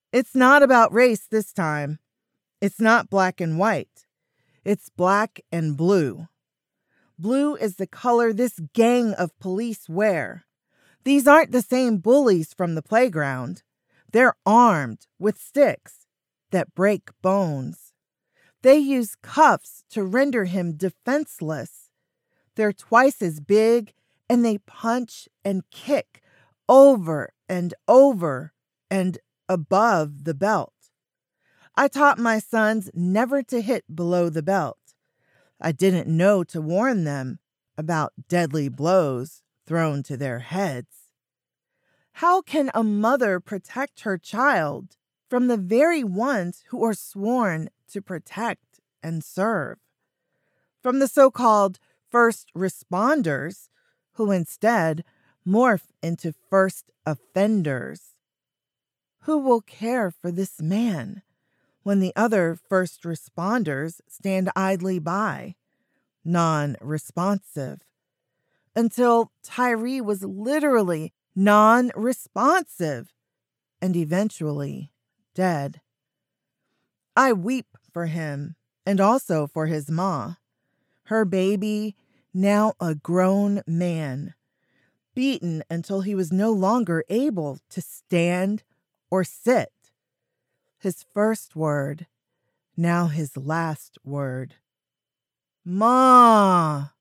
It's not about race this time. It's not black and white. It's black and blue. Blue is the color this gang of police wear. These aren't the same bullies from the playground. They're armed with sticks that break bones. They use cuffs to render him defenseless. They're twice as big, and they punch and kick over and over and above the belt. I taught my sons never to hit below the belt. I didn't know to warn them about deadly blows thrown to their heads. How can a mother protect her child from the very ones who are sworn to protect and serve? From the so-called first responders, who instead morph into first offenders? Who will care for this man when the other first responders stand idly by, non-responsive, until Tyree was literally non-responsive and eventually dead? I weep for him and also for his ma, her baby, now a grown man, beaten until he was no longer able to stand or sit. His first word, now his last word. Ma!